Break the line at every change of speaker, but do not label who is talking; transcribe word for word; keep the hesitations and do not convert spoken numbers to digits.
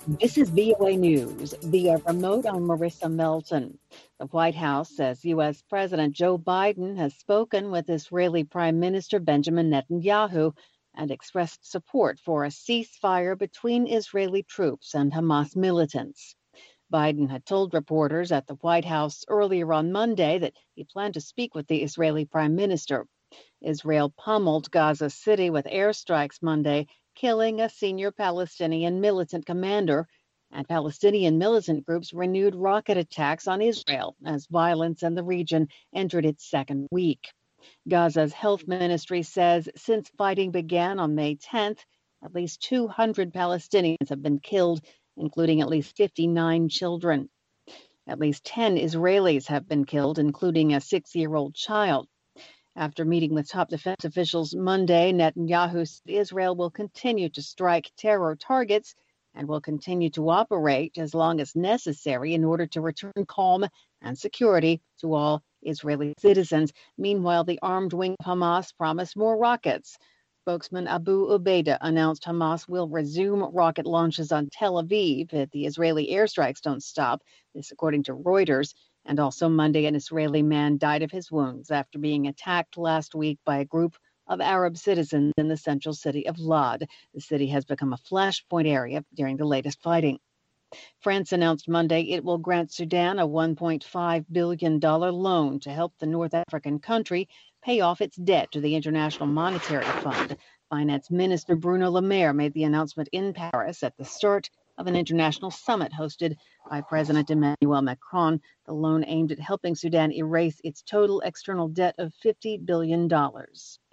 This is V O A News via remote. I'm Marissa Melton. The White House says U S. President Joe Biden has spoken with Israeli Prime Minister Benjamin Netanyahu and expressed support for a ceasefire between Israeli troops and Hamas militants. Biden had told reporters at the White House earlier on Monday that he planned to speak with the Israeli Prime Minister. Israel pummeled Gaza City with airstrikes Monday, killing a senior Palestinian militant commander, and Palestinian militant groups renewed rocket attacks on Israel as violence in the region entered its second week. Gaza's health ministry says since fighting began on May tenth, at least two hundred Palestinians have been killed, including at least fifty-nine children. At least ten Israelis have been killed, including a six-year-old child. After meeting with top defense officials Monday, Netanyahu said Israel will continue to strike terror targets and will continue to operate as long as necessary in order to return calm and security to all Israeli citizens. Meanwhile, the armed wing of Hamas promised more rockets. Spokesman Abu Ubaidah announced Hamas will resume rocket launches on Tel Aviv if the Israeli airstrikes don't stop. This, according to Reuters. And also Monday, an Israeli man died of his wounds after being attacked last week by a group of Arab citizens in the central city of Lod. The city has become a flashpoint area during the latest fighting. France announced Monday it will grant Sudan a one point five billion dollars loan to help the North African country pay off its debt to the International Monetary Fund. Finance Minister Bruno Le Maire made the announcement in Paris at the start of an international summit hosted by President Emmanuel Macron. The loan aimed at helping Sudan erase its total external debt of fifty billion dollars.